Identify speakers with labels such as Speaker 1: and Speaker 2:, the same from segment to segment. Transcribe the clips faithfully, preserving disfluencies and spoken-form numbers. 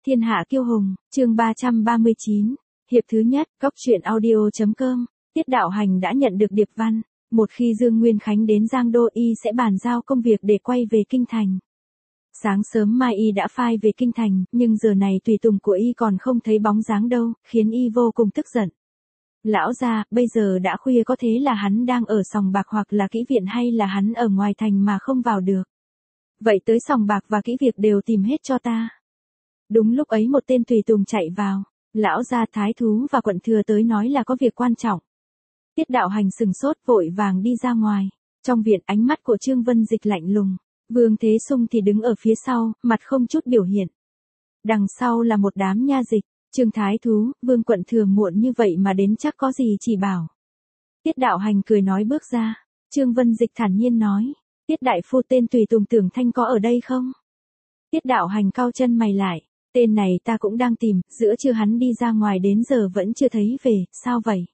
Speaker 1: Thiên hạ kiêu hùng, chương ba trăm ba mươi chín, hiệp thứ nhất, góc truyện audio chấm com. Tiết Đạo Hành đã nhận được điệp văn, một khi Dương Nguyên Khánh đến Giang Đô y sẽ bàn giao công việc để quay về kinh thành. Sáng sớm mai y đã phai về kinh thành, nhưng giờ này tùy tùng của y còn không thấy bóng dáng đâu, khiến y vô cùng tức giận. Lão gia, bây giờ đã khuya có thế là hắn đang ở sòng bạc hoặc là kỹ viện hay là hắn ở ngoài thành mà không vào được. Vậy tới sòng bạc và kỹ việc đều tìm hết cho ta. Đúng lúc ấy một tên tùy tùng chạy vào, lão gia thái thú và quận thừa tới nói là có việc quan trọng. Tiết Đạo Hành sừng sốt vội vàng đi ra ngoài, trong viện ánh mắt của Trương Vân Dịch lạnh lùng, Vương Thế Sung thì đứng ở phía sau, mặt không chút biểu hiện. Đằng sau là một đám nha dịch, Trương Thái Thú, Vương Quận Thừa muộn như vậy mà đến chắc có gì chỉ bảo. Tiết Đạo Hành cười nói bước ra, Trương Vân Dịch thản nhiên nói, Tiết Đại Phu tên tùy tùng Tưởng Thanh có ở đây không? Tiết Đạo Hành cau chân mày lại, tên này ta cũng đang tìm, giữa trưa hắn đi ra ngoài đến giờ vẫn chưa thấy về, sao vậy?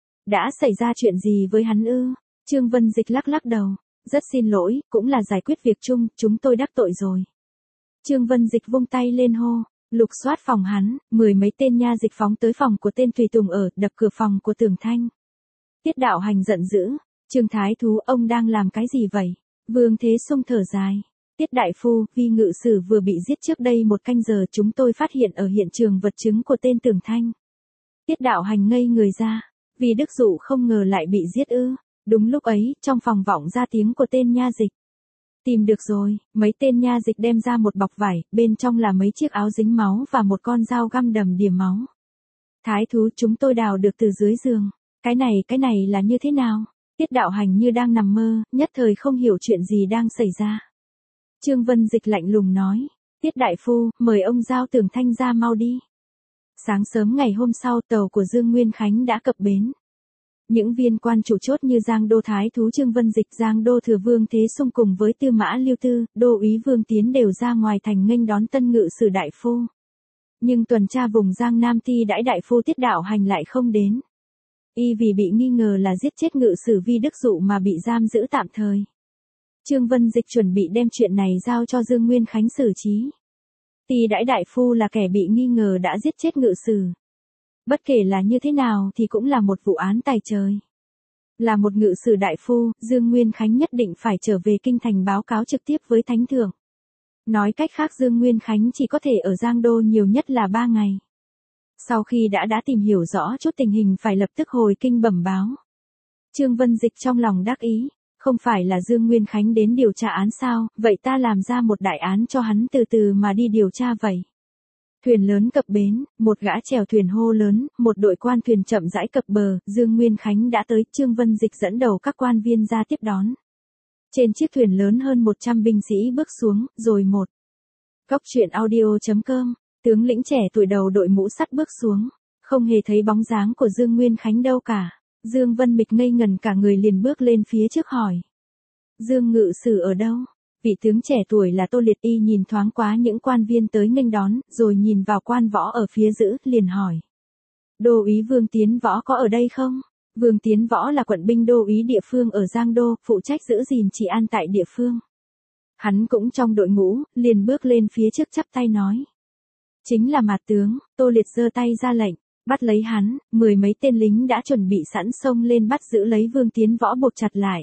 Speaker 1: Đã xảy ra chuyện gì với hắn ư? Trương Vân Dịch lắc lắc đầu, rất xin lỗi, cũng là giải quyết việc chung, chúng tôi đắc tội rồi. Trương Vân Dịch vung tay lên hô, lục soát phòng hắn, mười mấy tên nha dịch phóng tới phòng của tên tùy tùng ở, đập cửa phòng của Tưởng Thanh. Tiết Đạo Hành giận dữ, Trương Thái Thú ông đang làm cái gì vậy? Vương Thế Sung thở dài, Tiết Đại Phu, Vi ngự sử vừa bị giết trước đây một canh giờ, chúng tôi phát hiện ở hiện trường vật chứng của tên Tưởng Thanh. Tiết Đạo Hành ngây người ra, vì Đức Dụ không ngờ lại bị giết ư? Đúng lúc ấy, trong phòng vọng ra tiếng của tên nha dịch. Tìm được rồi, mấy tên nha dịch đem ra một bọc vải, bên trong là mấy chiếc áo dính máu và một con dao găm đầm đìa máu. Thái thú, chúng tôi đào được từ dưới giường. Cái này, cái này là như thế nào? Tiết Đạo Hành như đang nằm mơ, nhất thời không hiểu chuyện gì đang xảy ra. Trương Vân Dịch lạnh lùng nói, Tiết Đại Phu, mời ông giao Tưởng Thanh ra mau đi. Sáng sớm ngày hôm sau, tàu của Dương Nguyên Khánh đã cập bến. Những viên quan chủ chốt như Giang Đô Thái Thú Trương Vân Dịch, Giang Đô Thừa Vương Thế Sung cùng với Tư Mã Lưu Tư, Đô úy Vương Tiến đều ra ngoài thành nghênh đón tân ngự sử đại phu. Nhưng tuần tra vùng Giang Nam ti đãi đại phu Tiết Đạo Hành lại không đến. Y vì bị nghi ngờ là giết chết ngự sử Vi Đức Dụ mà bị giam giữ tạm thời. Trương Vân Dịch chuẩn bị đem chuyện này giao cho Dương Nguyên Khánh xử trí. Ti đãi đại phu là kẻ bị nghi ngờ đã giết chết ngự sử. Bất kể là như thế nào thì cũng là một vụ án tày trời. Là một ngự sử đại phu, Dương Nguyên Khánh nhất định phải trở về kinh thành báo cáo trực tiếp với Thánh Thượng. Nói cách khác Dương Nguyên Khánh chỉ có thể ở Giang Đô nhiều nhất là ba ngày. Sau khi đã đã tìm hiểu rõ chút tình hình phải lập tức hồi kinh bẩm báo. Trương Vân Dịch trong lòng đắc ý, không phải là Dương Nguyên Khánh đến điều tra án sao, vậy ta làm ra một đại án cho hắn từ từ mà đi điều tra vậy. Thuyền lớn cập bến, một gã chèo thuyền hô lớn, một đội quan thuyền chậm rãi cập bờ, Dương Nguyên Khánh đã tới, Trương Vân Dịch dẫn đầu các quan viên ra tiếp đón. Trên chiếc thuyền lớn hơn một trăm binh sĩ bước xuống, rồi một. Góc truyện audio chấm com, tướng lĩnh trẻ tuổi đầu đội mũ sắt bước xuống, không hề thấy bóng dáng của Dương Nguyên Khánh đâu cả. Dương Vân Mịch ngây ngần cả người liền bước lên phía trước hỏi. Dương ngự sử ở đâu? Vị tướng trẻ tuổi là Tô Liệt Y nhìn thoáng qua những quan viên tới nghênh đón, rồi nhìn vào quan võ ở phía giữ, liền hỏi. Đô úy Vương Tiến Võ có ở đây không? Vương Tiến Võ là quận binh đô úy địa phương ở Giang Đô, phụ trách giữ gìn trị an tại địa phương. Hắn cũng trong đội ngũ, liền bước lên phía trước chắp tay nói. Chính là Mạt tướng, Tô Liệt giơ tay ra lệnh, bắt lấy hắn, mười mấy tên lính đã chuẩn bị sẵn xông lên bắt giữ lấy Vương Tiến Võ buộc chặt lại.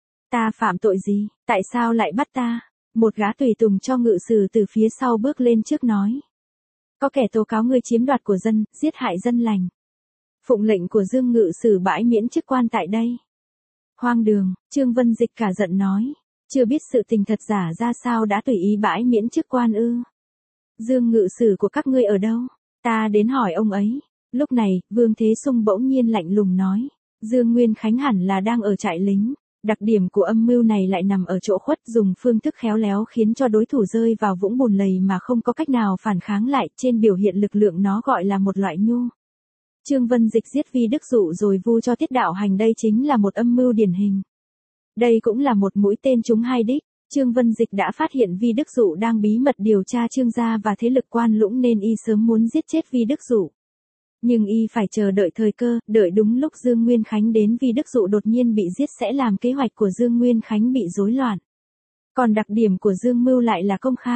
Speaker 1: Ta phạm tội gì, tại sao lại bắt ta? Một gã tùy tùng cho ngự sử từ phía sau bước lên trước nói. Có kẻ tố cáo ngươi chiếm đoạt của dân, giết hại dân lành. Phụng lệnh của Dương ngự sử bãi miễn chức quan tại đây. Hoang đường, Trương Vân Dịch cả giận nói. Chưa biết sự tình thật giả ra sao đã tùy ý bãi miễn chức quan ư? Dương ngự sử của các ngươi ở đâu? Ta đến hỏi ông ấy. Lúc này, Vương Thế Sung bỗng nhiên lạnh lùng nói. Dương Nguyên Khánh hẳn là đang ở trại lính. Đặc điểm của âm mưu này lại nằm ở chỗ khuất, dùng phương thức khéo léo khiến cho đối thủ rơi vào vũng bùn lầy mà không có cách nào phản kháng lại, trên biểu hiện lực lượng nó gọi là một loại nhu. Trương Vân Dịch giết Vi Đức Dụ rồi vu cho Tiết Đạo Hành, đây chính là một âm mưu điển hình. Đây cũng là một mũi tên trúng hai đích. Trương Vân Dịch đã phát hiện Vi Đức Dụ đang bí mật điều tra Trương gia và thế lực Quan Lũng nên y sớm muốn giết chết Vi Đức Dụ. Nhưng y phải chờ đợi thời cơ, đợi đúng lúc Dương Nguyên Khánh đến Vi Đức Dụ đột nhiên bị giết sẽ làm kế hoạch của Dương Nguyên Khánh bị rối loạn. Còn đặc điểm của Dương Mưu lại là công khai.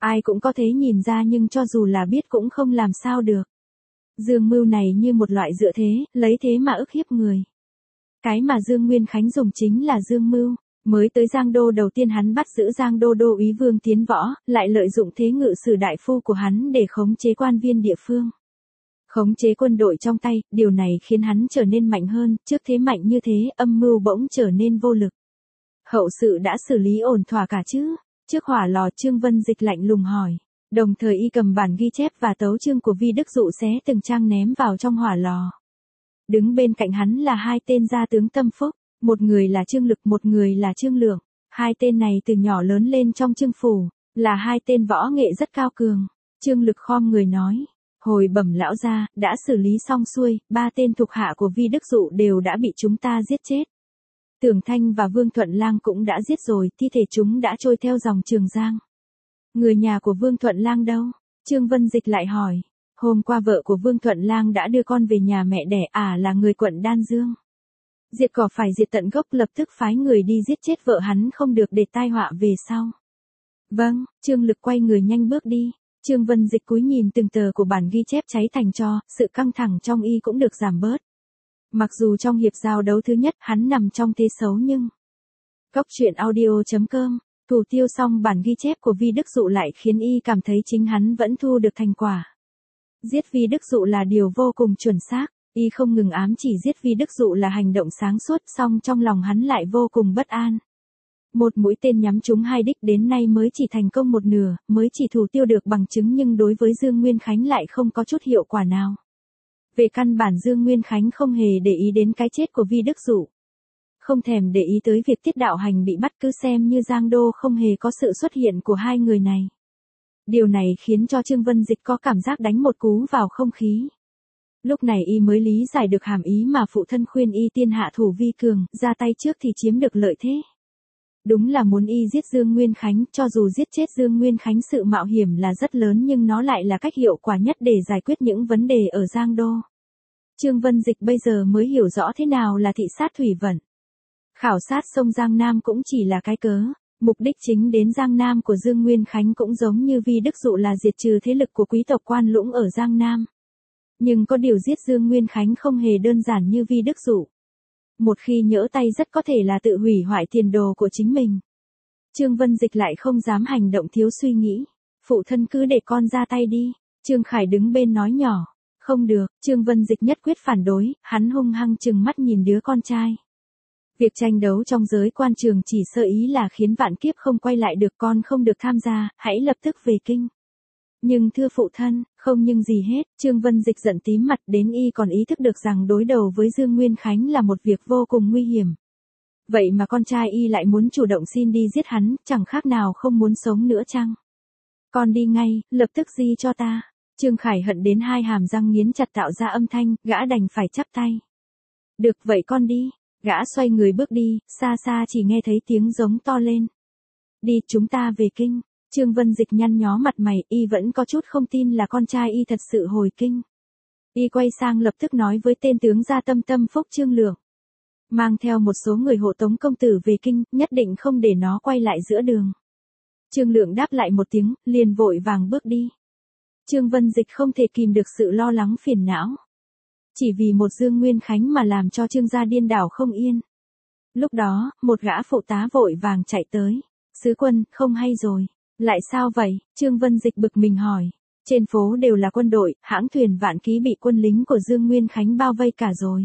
Speaker 1: Ai cũng có thể nhìn ra nhưng cho dù là biết cũng không làm sao được. Dương Mưu này như một loại dựa thế, lấy thế mà ức hiếp người. Cái mà Dương Nguyên Khánh dùng chính là Dương Mưu. Mới tới Giang Đô đầu tiên hắn bắt giữ Giang Đô đô úy Vương Tiến Võ, lại lợi dụng thế ngự sử đại phu của hắn để khống chế quan viên địa phương. Khống chế quân đội trong tay, điều này khiến hắn trở nên mạnh hơn, trước thế mạnh như thế, âm mưu bỗng trở nên vô lực. Hậu sự đã xử lý ổn thỏa cả chứ? Trước hỏa lò Trương Vân Dịch lạnh lùng hỏi. Đồng thời y cầm bản ghi chép và tấu chương của Vi Đức Dụ xé từng trang ném vào trong hỏa lò. Đứng bên cạnh hắn là hai tên gia tướng tâm phúc, một người là Trương Lực, một người là Trương Lượng. Hai tên này từ nhỏ lớn lên trong Trương phủ, là hai tên võ nghệ rất cao cường. Trương Lực khom người nói, hồi bẩm lão gia, đã xử lý xong xuôi, ba tên thuộc hạ của Vi Đức Dụ đều đã bị chúng ta giết chết. Tưởng Thanh và Vương Thuận Lang cũng đã giết rồi, thi thể chúng đã trôi theo dòng Trường Giang. Người nhà của Vương Thuận Lang đâu? Trương Vân Dịch lại hỏi. Hôm qua vợ của Vương Thuận Lang đã đưa con về nhà mẹ đẻ, à là người quận Đan Dương. Diệt cỏ phải diệt tận gốc, lập tức phái người đi giết chết vợ hắn không được để tai họa về sau. Vâng, Trương Lực quay người nhanh bước đi. Trương Vân Dịch cúi nhìn từng tờ của bản ghi chép cháy thành tro, sự căng thẳng trong y cũng được giảm bớt. Mặc dù trong hiệp giao đấu thứ nhất hắn nằm trong thế xấu nhưng... Cốc truyện audio chấm com, thủ tiêu xong bản ghi chép của Vi Đức Dụ lại khiến y cảm thấy chính hắn vẫn thu được thành quả. Giết Vi Đức Dụ là điều vô cùng chuẩn xác, y không ngừng ám chỉ giết Vi Đức Dụ là hành động sáng suốt, song trong lòng hắn lại vô cùng bất an. Một mũi tên nhắm trúng hai đích đến nay mới chỉ thành công một nửa, mới chỉ thủ tiêu được bằng chứng nhưng đối với Dương Nguyên Khánh lại không có chút hiệu quả nào. Về căn bản Dương Nguyên Khánh không hề để ý đến cái chết của Vi Đức Dụ. Không thèm để ý tới việc Tiết Đạo Hành bị bắt, cứ xem như Giang Đô không hề có sự xuất hiện của hai người này. Điều này khiến cho Trương Vân Dịch có cảm giác đánh một cú vào không khí. Lúc này y mới lý giải được hàm ý mà phụ thân khuyên y tiên hạ thủ vi cường, ra tay trước thì chiếm được lợi thế. Đúng là muốn y giết Dương Nguyên Khánh, cho dù giết chết Dương Nguyên Khánh sự mạo hiểm là rất lớn nhưng nó lại là cách hiệu quả nhất để giải quyết những vấn đề ở Giang Đô. Trương Vân Dịch bây giờ mới hiểu rõ thế nào là thị sát thủy vận. Khảo sát sông Giang Nam cũng chỉ là cái cớ, mục đích chính đến Giang Nam của Dương Nguyên Khánh cũng giống như Vi Đức Dụ là diệt trừ thế lực của quý tộc Quan Lũng ở Giang Nam. Nhưng có điều giết Dương Nguyên Khánh không hề đơn giản như Vi Đức Dụ. Một khi nhỡ tay rất có thể là tự hủy hoại tiền đồ của chính mình. Trương Vân Dịch lại không dám hành động thiếu suy nghĩ. Phụ thân cứ để con ra tay đi. Trương Khải đứng bên nói nhỏ. Không được, Trương Vân Dịch nhất quyết phản đối, hắn hung hăng trừng mắt nhìn đứa con trai. Việc tranh đấu trong giới quan trường chỉ sơ ý là khiến vạn kiếp không quay lại được, con không được tham gia, hãy lập tức về kinh. Nhưng thưa phụ thân, không nhưng gì hết, Trương Vân Dịch giận tím mặt, đến y còn ý thức được rằng đối đầu với Dương Nguyên Khánh là một việc vô cùng nguy hiểm. Vậy mà con trai y lại muốn chủ động xin đi giết hắn, chẳng khác nào không muốn sống nữa chăng? Con đi ngay, lập tức di cho ta. Trương Khải hận đến hai hàm răng nghiến chặt tạo ra âm thanh, gã đành phải chắp tay. Được vậy con đi. Gã xoay người bước đi, xa xa chỉ nghe thấy tiếng giống to lên. Đi, chúng ta về kinh. Trương Vân Dịch nhăn nhó mặt mày, y vẫn có chút không tin là con trai y thật sự hồi kinh. Y quay sang lập tức nói với tên tướng gia tâm tâm phúc Trương Lượng. Mang theo một số người hộ tống công tử về kinh, nhất định không để nó quay lại giữa đường. Trương Lượng đáp lại một tiếng, liền vội vàng bước đi. Trương Vân Dịch không thể kìm được sự lo lắng phiền não. Chỉ vì một Dương Nguyên Khánh mà làm cho Trương gia điên đảo không yên. Lúc đó, một gã phụ tá vội vàng chạy tới. Sứ quân, không hay rồi. Lại sao vậy? Trương Vân Dịch bực mình hỏi. Trên phố đều là quân đội, hãng thuyền Vạn Ký bị quân lính của Dương Nguyên Khánh bao vây cả rồi.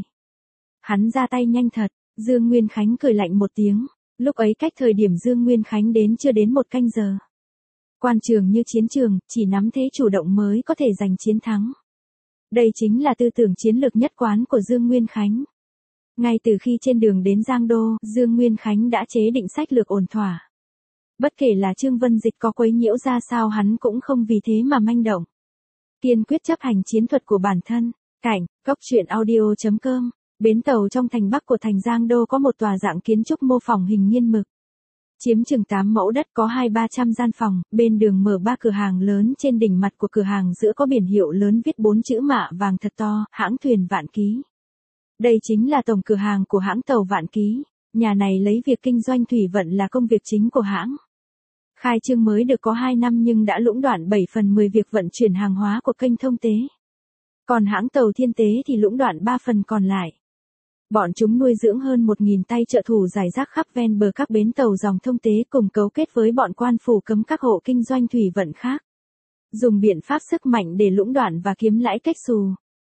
Speaker 1: Hắn ra tay nhanh thật. Dương Nguyên Khánh cười lạnh một tiếng. Lúc ấy cách thời điểm Dương Nguyên Khánh đến chưa đến một canh giờ. Quan trường như chiến trường, chỉ nắm thế chủ động mới có thể giành chiến thắng. Đây chính là tư tưởng chiến lược nhất quán của Dương Nguyên Khánh. Ngay từ khi trên đường đến Giang Đô, Dương Nguyên Khánh đã chế định sách lược ổn thỏa. Bất kể là Trương Vân Dịch có quấy nhiễu ra sao hắn cũng không vì thế mà manh động. Kiên quyết chấp hành chiến thuật của bản thân. Cảnh, cốc truyện audio chấm com, bến tàu trong thành Bắc của thành Giang Đô có một tòa dạng kiến trúc mô phỏng hình nghiên mực. Chiếm chừng tám mẫu đất, có hai ba trăm gian phòng, bên đường mở ba cửa hàng lớn, trên đỉnh mặt của cửa hàng giữa có biển hiệu lớn viết bốn chữ mạ vàng thật to, hãng thuyền Vạn Ký. Đây chính là tổng cửa hàng của hãng tàu Vạn Ký, nhà này lấy việc kinh doanh thủy vận là công việc chính của hãng. Khai trương mới được có hai năm nhưng đã lũng đoạn bảy phần mười việc vận chuyển hàng hóa của kênh thông tế. Còn hãng tàu Thiên Tế thì lũng đoạn ba phần còn lại. Bọn chúng nuôi dưỡng hơn một nghìn tay trợ thủ rải rác khắp ven bờ các bến tàu dòng thông tế cùng cấu kết với bọn quan phủ cấm các hộ kinh doanh thủy vận khác. Dùng biện pháp sức mạnh để lũng đoạn và kiếm lãi cách xù.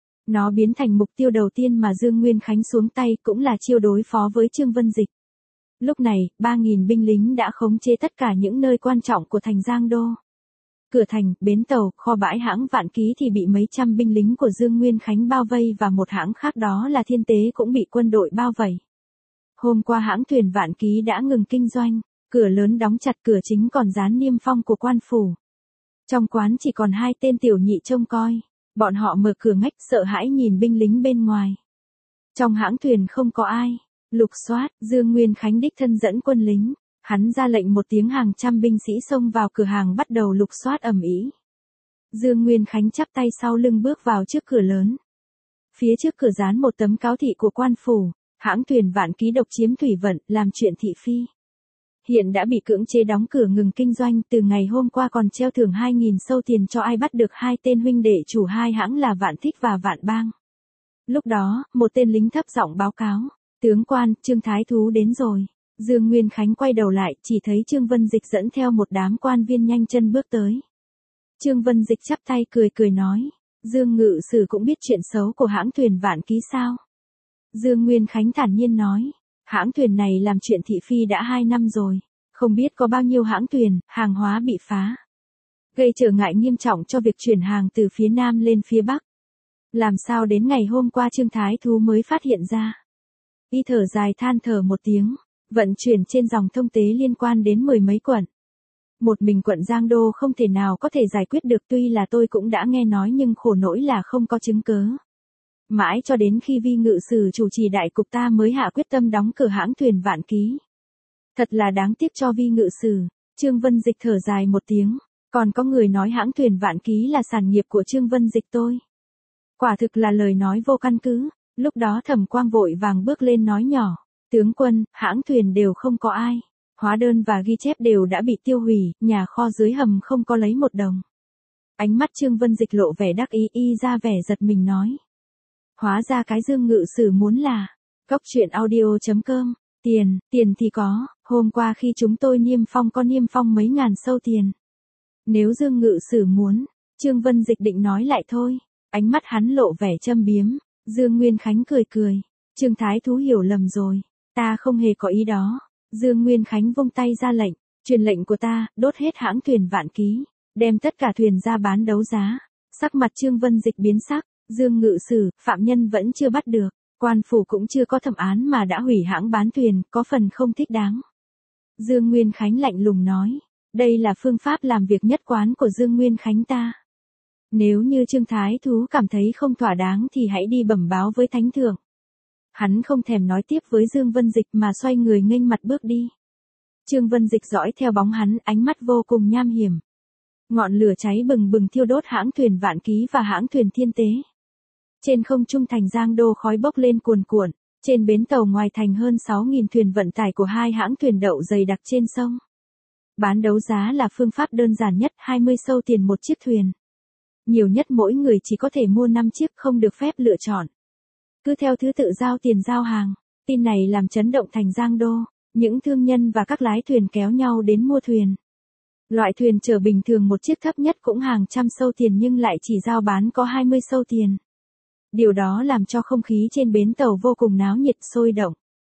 Speaker 1: Nó biến thành mục tiêu đầu tiên mà Dương Nguyên Khánh xuống tay cũng là chiêu đối phó với Trương Vân Dịch. Lúc này, ba nghìn binh lính đã khống chế tất cả những nơi quan trọng của thành Giang Đô. Cửa thành, bến tàu, kho bãi hãng Vạn Ký thì bị mấy trăm binh lính của Dương Nguyên Khánh bao vây và một hãng khác đó là Thiên Tế cũng bị quân đội bao vây. Hôm qua hãng thuyền Vạn Ký đã ngừng kinh doanh, cửa lớn đóng chặt, cửa chính còn dán niêm phong của quan phủ. Trong quán chỉ còn hai tên tiểu nhị trông coi, bọn họ mở cửa ngách sợ hãi nhìn binh lính bên ngoài. Trong hãng thuyền không có ai. Lục soát, Dương Nguyên Khánh đích thân dẫn quân lính, hắn ra lệnh một tiếng hàng trăm binh sĩ xông vào cửa hàng bắt đầu lục soát ầm ĩ. Dương Nguyên Khánh chắp tay sau lưng bước vào trước cửa lớn. Phía trước cửa dán một tấm cáo thị của quan phủ, hãng thuyền Vạn Ký độc chiếm thủy vận, làm chuyện thị phi. Hiện đã bị cưỡng chế đóng cửa ngừng kinh doanh, từ ngày hôm qua còn treo thưởng hai nghìn sâu tiền cho ai bắt được hai tên huynh đệ chủ hai hãng là Vạn Thích và Vạn Bang. Lúc đó, một tên lính thấp giọng báo cáo. Tướng quan, Trương Thái Thú đến rồi. Dương Nguyên Khánh quay đầu lại, chỉ thấy Trương Vân Dịch dẫn theo một đám quan viên nhanh chân bước tới. Trương Vân Dịch chắp tay cười cười nói, Dương ngự sử cũng biết chuyện xấu của hãng thuyền Vạn Ký sao? Dương Nguyên Khánh thản nhiên nói, hãng thuyền này làm chuyện thị phi đã hai năm rồi, không biết có bao nhiêu hãng thuyền, hàng hóa bị phá. Gây trở ngại nghiêm trọng cho việc chuyển hàng từ phía Nam lên phía Bắc. Làm sao đến ngày hôm qua Trương Thái Thú mới phát hiện ra? Y thở dài than thở một tiếng, vận chuyển trên dòng thông tế liên quan đến mười mấy quận. Một mình quận Giang Đô không thể nào có thể giải quyết được, tuy là tôi cũng đã nghe nói nhưng khổ nỗi là không có chứng cớ. Mãi cho đến khi Vi ngự sử chủ trì đại cục ta mới hạ quyết tâm đóng cửa hãng thuyền Vạn Ký. Thật là đáng tiếc cho Vi ngự sử. Trương Vân Dịch thở dài một tiếng, còn có người nói hãng thuyền Vạn Ký là sản nghiệp của Trương Vân Dịch tôi. Quả thực là lời nói vô căn cứ. Lúc đó Thẩm Quang vội vàng bước lên nói nhỏ, tướng quân, hãng thuyền đều không có ai, hóa đơn và ghi chép đều đã bị tiêu hủy, nhà kho dưới hầm không có lấy một đồng. Ánh mắt Trương Vân Dịch lộ vẻ đắc ý, y ra vẻ giật mình nói. Hóa ra cái Dương ngự sử muốn là, Cóc truyện audio chấm com, tiền, tiền thì có, hôm qua khi chúng tôi niêm phong có niêm phong mấy ngàn sâu tiền. Nếu Dương ngự sử muốn, Trương Vân Dịch định nói lại thôi, ánh mắt hắn lộ vẻ châm biếm. Dương Nguyên Khánh cười cười, Trương Thái Thú hiểu lầm rồi, ta không hề có ý đó. Dương Nguyên Khánh vung tay ra lệnh, truyền lệnh của ta, đốt hết hãng thuyền Vạn Ký, đem tất cả thuyền ra bán đấu giá. Sắc mặt Trương Vân Dịch biến sắc, Dương ngự sử, phạm nhân vẫn chưa bắt được, quan phủ cũng chưa có thẩm án mà đã hủy hãng bán thuyền, có phần không thích đáng. Dương Nguyên Khánh lạnh lùng nói, đây là phương pháp làm việc nhất quán của Dương Nguyên Khánh ta. Nếu như Trương Thái Thú cảm thấy không thỏa đáng thì hãy đi bẩm báo với Thánh Thượng. Hắn không thèm nói tiếp với Dương Vân Dịch mà xoay người nghênh mặt bước đi. Trương Vân Dịch dõi theo bóng hắn, ánh mắt vô cùng nham hiểm. Ngọn lửa cháy bừng bừng thiêu đốt hãng thuyền Vạn Ký và hãng thuyền Thiên Tế. Trên không trung thành Giang Đô khói bốc lên cuồn cuộn, trên bến tàu ngoài thành hơn sáu nghìn thuyền vận tải của hai hãng thuyền đậu dày đặc trên sông. Bán đấu giá là phương pháp đơn giản nhất, hai mươi sâu tiền một chiếc thuyền. Nhiều nhất mỗi người chỉ có thể mua năm chiếc, không được phép lựa chọn. Cứ theo thứ tự giao tiền giao hàng. Tin này làm chấn động thành Giang Đô, những thương nhân và các lái thuyền kéo nhau đến mua thuyền. Loại thuyền chở bình thường một chiếc thấp nhất cũng hàng trăm sâu tiền nhưng lại chỉ giao bán có hai mươi sâu tiền. Điều đó làm cho không khí trên bến tàu vô cùng náo nhiệt sôi động.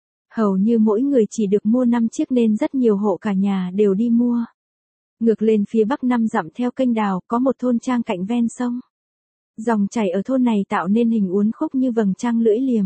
Speaker 1: Hầu như mỗi người chỉ được mua năm chiếc nên rất nhiều hộ cả nhà đều đi mua. Ngược lên phía bắc năm dặm theo kênh đào có một thôn trang cạnh ven sông. Dòng chảy ở thôn này tạo nên hình uốn khúc như vầng trăng lưỡi liềm.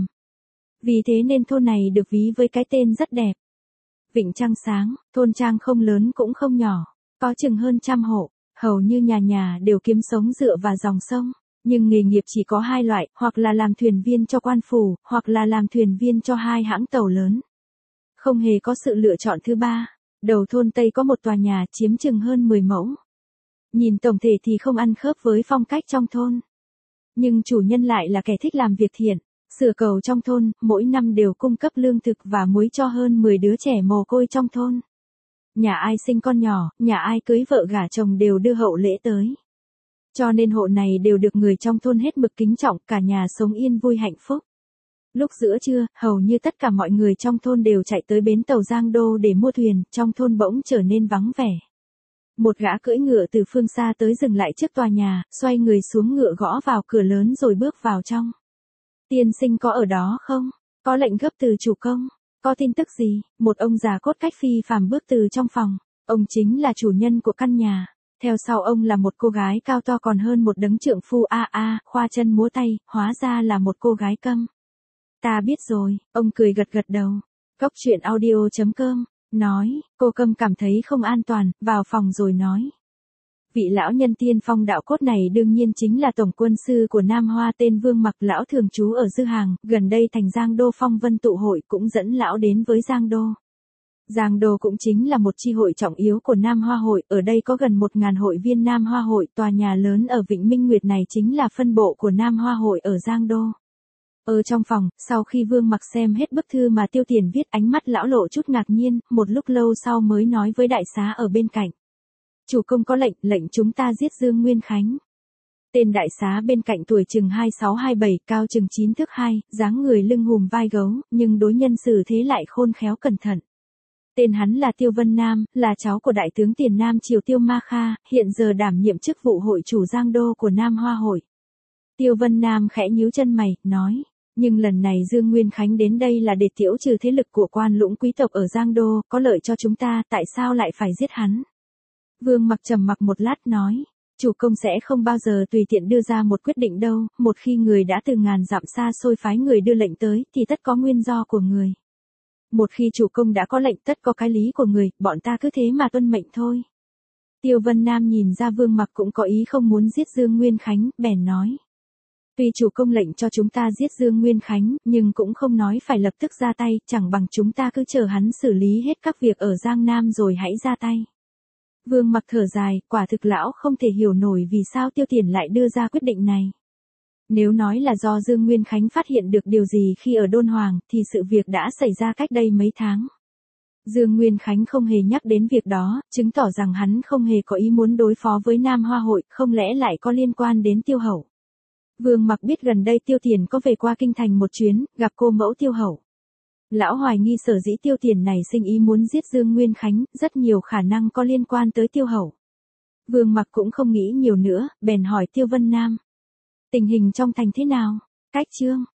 Speaker 1: Vì thế nên thôn này được ví với cái tên rất đẹp. Vịnh Trăng Sáng, thôn trang không lớn cũng không nhỏ, có chừng hơn trăm hộ, hầu như nhà nhà đều kiếm sống dựa vào dòng sông. Nhưng nghề nghiệp chỉ có hai loại, hoặc là làm thuyền viên cho quan phủ, hoặc là làm thuyền viên cho hai hãng tàu lớn. Không hề có sự lựa chọn thứ ba. Đầu thôn Tây có một tòa nhà chiếm chừng hơn mười mẫu. Nhìn tổng thể thì không ăn khớp với phong cách trong thôn. Nhưng chủ nhân lại là kẻ thích làm việc thiện, sửa cầu trong thôn, mỗi năm đều cung cấp lương thực và muối cho hơn mười đứa trẻ mồ côi trong thôn. Nhà ai sinh con nhỏ, nhà ai cưới vợ gả chồng đều đưa hậu lễ tới. Cho nên hộ này đều được người trong thôn hết mực kính trọng, cả nhà sống yên vui hạnh phúc. Lúc giữa trưa, hầu như tất cả mọi người trong thôn đều chạy tới bến tàu Giang Đô để mua thuyền, trong thôn bỗng trở nên vắng vẻ. Một gã cưỡi ngựa từ phương xa tới dừng lại trước tòa nhà, xoay người xuống ngựa gõ vào cửa lớn rồi bước vào trong. Tiên sinh có ở đó không? Có lệnh gấp từ chủ công. Có tin tức gì? Một ông già cốt cách phi phàm bước từ trong phòng. Ông chính là chủ nhân của căn nhà. Theo sau ông là một cô gái cao to còn hơn một đấng trượng phu a a, khoa chân múa tay, hóa ra là một cô gái câm. Ta biết rồi, ông cười gật gật đầu. Cốc truyện audio chấm com, nói, cô câm cảm thấy không an toàn, vào phòng rồi nói. Vị lão nhân tiên phong đạo cốt này đương nhiên chính là tổng quân sư của Nam Hoa tên Vương Mặc, lão thường trú ở Dư Hàng, gần đây thành Giang Đô phong vân tụ hội cũng dẫn lão đến với Giang Đô. Giang Đô cũng chính là một chi hội trọng yếu của Nam Hoa hội, ở đây có gần một ngàn hội viên Nam Hoa hội, tòa nhà lớn ở Vịnh Minh Nguyệt này chính là phân bộ của Nam Hoa hội ở Giang Đô. Ở trong phòng, sau khi Vương Mặc xem hết bức thư mà Tiêu Tiền viết, ánh mắt lão lộ chút ngạc nhiên, một lúc lâu sau mới nói với đại xá ở bên cạnh. Chủ công có lệnh, lệnh chúng ta giết Dương Nguyên Khánh. Tên đại xá bên cạnh tuổi chừng hai sáu hai bảy, cao chừng chín thước hai, dáng người lưng hùm vai gấu, nhưng đối nhân xử thế lại khôn khéo cẩn thận. Tên hắn là Tiêu Vân Nam, là cháu của đại tướng tiền Nam Triều Tiêu Ma Kha, hiện giờ đảm nhiệm chức vụ hội chủ Giang Đô của Nam Hoa hội. Tiêu Vân Nam khẽ nhíu chân mày, nói, nhưng lần này Dương Nguyên Khánh đến đây là để tiễu trừ thế lực của quan lũng quý tộc ở Giang Đô, có lợi cho chúng ta, tại sao lại phải giết hắn? Vương Mặc trầm mặc một lát nói, chủ công sẽ không bao giờ tùy tiện đưa ra một quyết định đâu, một khi người đã từ ngàn dặm xa xôi phái người đưa lệnh tới, thì tất có nguyên do của người. Một khi chủ công đã có lệnh, tất có cái lý của người, bọn ta cứ thế mà tuân mệnh thôi. Tiêu Vân Nam nhìn ra Vương Mặc cũng có ý không muốn giết Dương Nguyên Khánh, bèn nói. Tuy chủ công lệnh cho chúng ta giết Dương Nguyên Khánh, nhưng cũng không nói phải lập tức ra tay, chẳng bằng chúng ta cứ chờ hắn xử lý hết các việc ở Giang Nam rồi hãy ra tay. Vương Mặc thở dài, quả thực lão không thể hiểu nổi vì sao Tiêu Tiền lại đưa ra quyết định này. Nếu nói là do Dương Nguyên Khánh phát hiện được điều gì khi ở Đôn Hoàng, thì sự việc đã xảy ra cách đây mấy tháng. Dương Nguyên Khánh không hề nhắc đến việc đó, chứng tỏ rằng hắn không hề có ý muốn đối phó với Nam Hoa hội, không lẽ lại có liên quan đến Tiêu Hậu. Vương Mặc biết gần đây Tiêu Tiền có về qua kinh thành một chuyến, gặp cô mẫu Tiêu Hậu. Lão hoài nghi sở dĩ Tiêu Tiền này sinh ý muốn giết Dương Nguyên Khánh, rất nhiều khả năng có liên quan tới Tiêu Hậu. Vương Mặc cũng không nghĩ nhiều nữa, bèn hỏi Tiêu Vân Nam. Tình hình trong thành thế nào? Cách chương